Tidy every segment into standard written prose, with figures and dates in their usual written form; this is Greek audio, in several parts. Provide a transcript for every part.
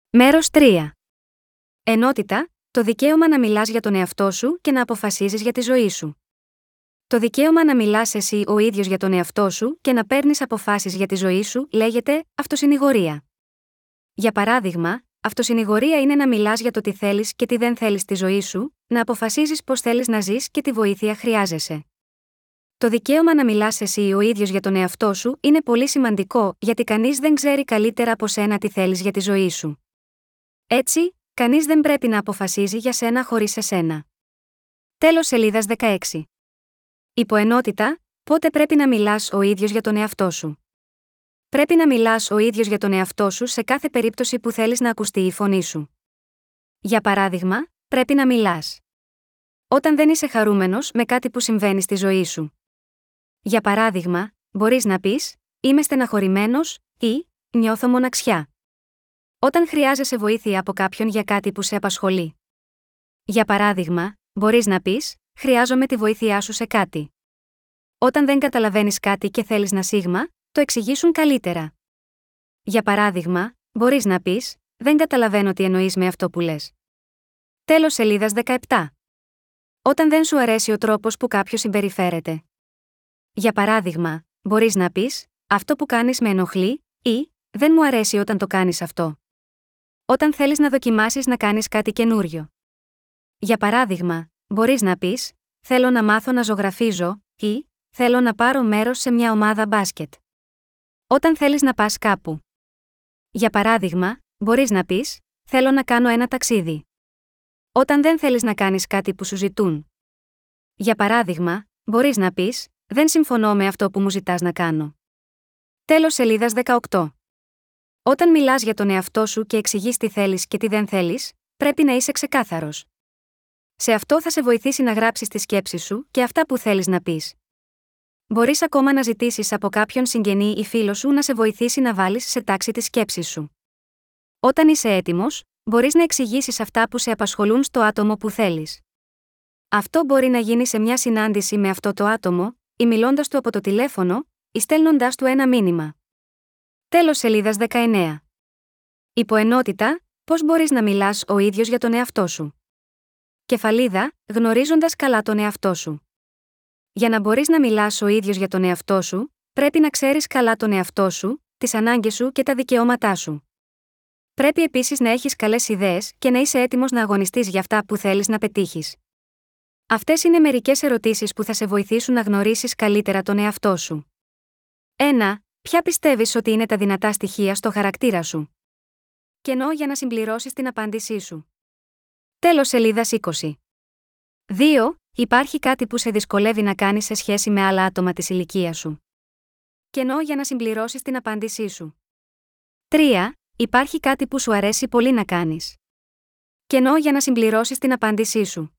Μέρος 3. Ενότητα, το δικαίωμα να μιλάς για τον εαυτό σου και να αποφασίζεις για τη ζωή σου. Το δικαίωμα να μιλάς εσύ ο ίδιος για τον εαυτό σου και να παίρνεις αποφάσεις για τη ζωή σου λέγεται αυτοσυνηγορία. Για παράδειγμα, αυτοσυνηγορία είναι να μιλάς για το τι θέλεις και τι δεν θέλεις στη ζωή σου, να αποφασίζεις πώς θέλεις να ζεις και τι βοήθεια χρειάζεσαι. Το δικαίωμα να μιλάς εσύ ο ίδιος για τον εαυτό σου είναι πολύ σημαντικό, γιατί κανείς δεν ξέρει καλύτερα από σένα τι θέλεις για τη ζωή σου. Έτσι, κανείς δεν πρέπει να αποφασίζει για σένα χωρίς εσένα. Τέλος σελίδας 16. Υποενότητα, πότε πρέπει να μιλάς ο ίδιος για τον εαυτό σου. Πρέπει να μιλάς ο ίδιος για τον εαυτό σου σε κάθε περίπτωση που θέλεις να ακουστεί η φωνή σου. Για παράδειγμα, πρέπει να μιλάς όταν δεν είσαι χαρούμενος με κάτι που συμβαίνει στη ζωή σου. Για παράδειγμα, μπορείς να πεις «Είμαι στεναχωρημένος» ή «Νιώθω μοναξιά». Όταν χρειάζεσαι βοήθεια από κάποιον για κάτι που σε απασχολεί. Για παράδειγμα, μπορείς να πεις «Χρειάζομαι τη βοήθειά σου σε κάτι». Όταν δεν καταλαβαίνεις κάτι και θέλεις να το εξηγήσουν καλύτερα. Για παράδειγμα, μπορείς να πεις «Δεν καταλαβαίνω τι εννοείς με αυτό που λες». Τέλος σελίδας 17. Όταν δεν σου αρέσει ο τρόπος που κάποιος συμπεριφέρεται. Για παράδειγμα, μπορείς να πεις «Αυτό που κάνεις με ενοχλεί» ή «Δεν μου αρέσει όταν το κάνεις αυτό». Όταν θέλεις να δοκιμάσεις να κάνεις κάτι καινούριο. Για παράδειγμα, μπορείς να πεις «Θέλω να μάθω να ζωγραφίζω» ή «Θέλω να πάρω μέρος σε μια ομάδα μπάσκετ». Όταν θέλεις να πας κάπου. Για παράδειγμα, μπορείς να πεις «Θέλω να κάνω ένα ταξίδι». Όταν δεν θέλεις να κάνεις κάτι που σου ζητούν. Για παράδειγμα, μπορείς να πεις «Δεν συμφωνώ με αυτό που μου ζητάς να κάνω». Τέλος σελίδας 18. Όταν μιλάς για τον εαυτό σου και εξηγείς τι θέλεις και τι δεν θέλεις, πρέπει να είσαι ξεκάθαρος. Σε αυτό θα σε βοηθήσει να γράψεις τις σκέψεις σου και αυτά που θέλεις να πεις. Μπορείς ακόμα να ζητήσεις από κάποιον συγγενή ή φίλο σου να σε βοηθήσει να βάλεις σε τάξη τις σκέψεις σου. Όταν είσαι έτοιμος, μπορείς να εξηγήσεις αυτά που σε απασχολούν στο άτομο που θέλεις. Αυτό μπορεί να γίνει σε μια συνάντηση με αυτό το άτομο, ή μιλώντας του από το τηλέφωνο, ή στέλνοντας του ένα μήνυμα. Τέλος σελίδας 19. Υποενότητα, πώς μπορείς να μιλάς ο ίδιος για τον εαυτό σου. Κεφαλίδα, γνωρίζοντας καλά τον εαυτό σου. Για να μπορείς να μιλάς ο ίδιος για τον εαυτό σου, πρέπει να ξέρεις καλά τον εαυτό σου, τις ανάγκες σου και τα δικαιώματά σου. Πρέπει επίσης να έχεις καλές ιδέες και να είσαι έτοιμος να αγωνιστείς για αυτά που θέλεις να πετύχεις. Αυτές είναι μερικές ερωτήσεις που θα σε βοηθήσουν να γνωρίσεις καλύτερα τον εαυτό σου. 1. Ποια πιστεύεις ότι είναι τα δυνατά στοιχεία στο χαρακτήρα σου. Κενό για να συμπληρώσεις την απάντησή σου. Τέλος σελίδας 20. 2. Υπάρχει κάτι που σε δυσκολεύει να κάνεις σε σχέση με άλλα άτομα της ηλικίας σου. Κενό για να συμπληρώσεις την απάντησή σου. 3. Υπάρχει κάτι που σου αρέσει πολύ να κάνεις. Κενό για να συμπληρώσεις την απάντησή σου.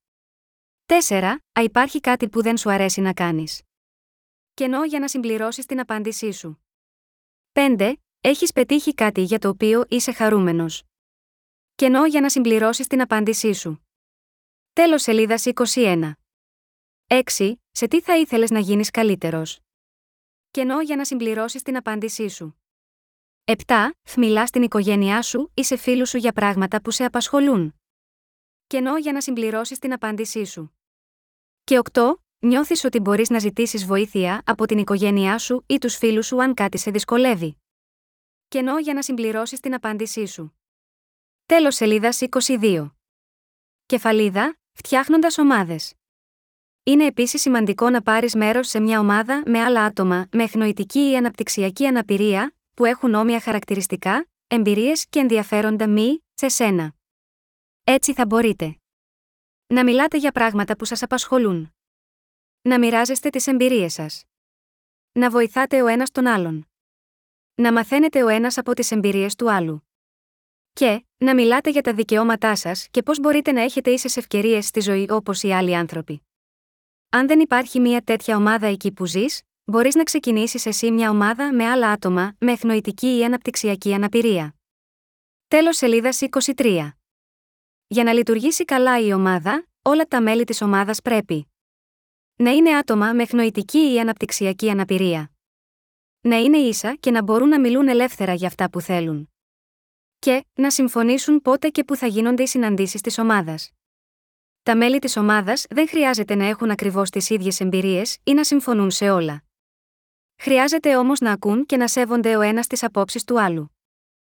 4. Υπάρχει κάτι που δεν σου αρέσει να κάνεις. Κενό για να συμπληρώσεις την απάντησή σου. 5. Έχεις πετύχει κάτι για το οποίο είσαι χαρούμενος. Κενό για να συμπληρώσεις την απάντησή σου. Τέλος σελίδας 21. 6. Σε τι θα ήθελες να γίνεις καλύτερος. Κενό για να συμπληρώσεις την απάντησή σου. 7. Μιλάς στην οικογένειά σου ή σε φίλους σου για πράγματα που σε απασχολούν. Κενό για να συμπληρώσεις την απάντησή σου. Και 8. Νιώθεις ότι μπορείς να ζητήσεις βοήθεια από την οικογένειά σου ή τους φίλους σου αν κάτι σε δυσκολεύει. Κενό για να συμπληρώσεις την απάντησή σου. Τέλος σελίδας 22. Κεφαλίδα, φτιάχνοντας ομάδες. Είναι επίσης σημαντικό να πάρεις μέρος σε μια ομάδα με άλλα άτομα με εχνοητική ή αναπτυξιακή αναπηρία, που έχουν όμοια χαρακτηριστικά, εμπειρίες και ενδιαφέροντα σε σένα. Έτσι θα μπορείτε να μιλάτε για πράγματα που σας απασχολούν. Να μοιράζεστε τις εμπειρίες σας. Να βοηθάτε ο ένας τον άλλον. Να μαθαίνετε ο ένας από τις εμπειρίες του άλλου. Και, να μιλάτε για τα δικαιώματά σας και πώς μπορείτε να έχετε ίσες ευκαιρίες στη ζωή όπως οι άλλοι άνθρωποι. Αν δεν υπάρχει μια τέτοια ομάδα εκεί που ζεις, μπορείς να ξεκινήσεις εσύ μια ομάδα με άλλα άτομα με εχνοητική ή αναπτυξιακή αναπηρία. Τέλος σελίδας 23. Για να λειτουργήσει καλά η ομάδα, όλα τα μέλη της ομάδας πρέπει να είναι άτομα με εχνοητική ή αναπτυξιακή αναπηρία. Να είναι ίσα και να μπορούν να μιλούν ελεύθερα για αυτά που θέλουν. Και, να συμφωνήσουν πότε και πού θα γίνονται οι συναντήσεις της ομάδας. Τα μέλη της ομάδας δεν χρειάζεται να έχουν ακριβώς τις ίδιες εμπειρίες ή να συμφωνούν σε όλα. Χρειάζεται όμως να ακούν και να σέβονται ο ένας τις απόψεις του άλλου.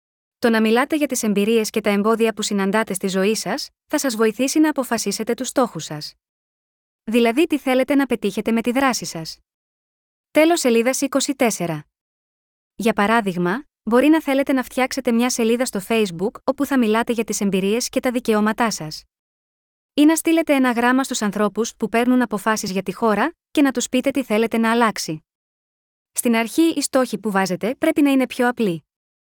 Το να μιλάτε για τις εμπειρίες και τα εμπόδια που συναντάτε στη ζωή σας, θα σας βοηθήσει να αποφασίσετε τους στόχους σας. Δηλαδή τι θέλετε να πετύχετε με τη δράση σας. Τέλος σελίδας 24. Για παράδειγμα, μπορεί να θέλετε να φτιάξετε μια σελίδα στο Facebook όπου θα μιλάτε για τις εμπειρίες και τα δικαιώματά σας. Ή να στείλετε ένα γράμμα στους ανθρώπους που παίρνουν αποφάσεις για τη χώρα και να τους πείτε τι θέλετε να αλλάξει. Στην αρχή, οι στόχοι που βάζετε πρέπει να είναι πιο απλοί.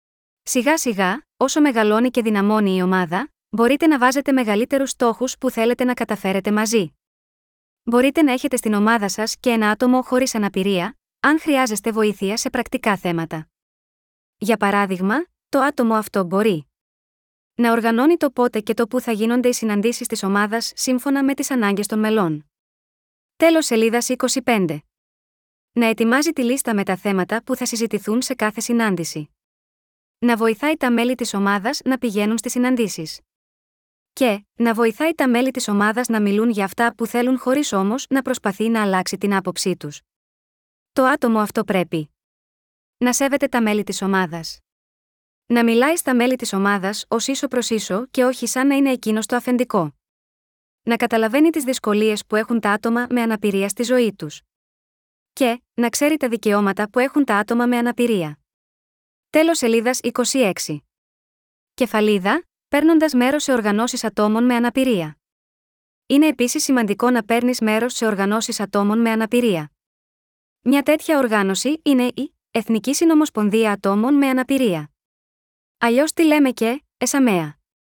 Σιγά-σιγά, όσο μεγαλώνει και δυναμώνει η ομάδα, μπορείτε να βάζετε μεγαλύτερους στόχους που θέλετε να καταφέρετε μαζί. Μπορείτε να έχετε στην ομάδα σας και ένα άτομο χωρίς αναπηρία, αν χρειάζεστε βοήθεια σε πρακτικά θέματα. Για παράδειγμα, το άτομο αυτό μπορεί να οργανώνει το πότε και το πού θα γίνονται οι συναντήσεις της ομάδας σύμφωνα με τις ανάγκες των μελών. Τέλος σελίδας 25. Να ετοιμάζει τη λίστα με τα θέματα που θα συζητηθούν σε κάθε συνάντηση. Να βοηθάει τα μέλη της ομάδας να πηγαίνουν στις συναντήσεις. Και, να βοηθάει τα μέλη της ομάδας να μιλούν για αυτά που θέλουν χωρίς όμως να προσπαθεί να αλλάξει την άποψή τους. Το άτομο αυτό πρέπει να σέβεται τα μέλη της ομάδας. Να μιλάει στα μέλη της ομάδας ως ίσο προς ίσο και όχι σαν να είναι εκείνος το αφεντικό. Να καταλαβαίνει τις δυσκολίες που έχουν τα άτομα με αναπηρία στη ζωή τους. Και, να ξέρει τα δικαιώματα που έχουν τα άτομα με αναπηρία. Τέλος σελίδας 26. Κεφαλίδα, παίρνοντας μέρος σε οργανώσεις ατόμων με αναπηρία. Είναι επίσης σημαντικό να παίρνεις μέρος σε οργανώσεις ατόμων με αναπηρία. Μια τέτοια οργάνωση είναι η Εθνική Συνομοσπονδία Ατόμων με Αναπηρία. Αλλιώς τη λέμε και ΕΣΑΜΕΑ.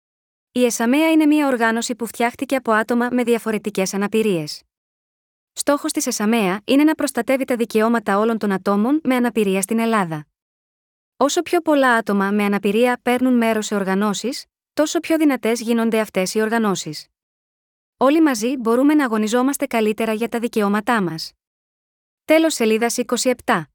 Η ΕΣΑΜΕΑ είναι μια οργάνωση που φτιάχτηκε από άτομα με διαφορετικές αναπηρίες. Στόχος της ΕΣΑΜΕΑ είναι να προστατεύει τα δικαιώματα όλων των ατόμων με αναπηρία στην Ελλάδα. Όσο πιο πολλά άτομα με αναπηρία παίρνουν μέρος σε οργανώσεις, τόσο πιο δυνατές γίνονται αυτές οι οργανώσεις. Όλοι μαζί μπορούμε να αγωνιζόμαστε καλύτερα για τα δικαιώματά μας. Τέλος σελίδας 27.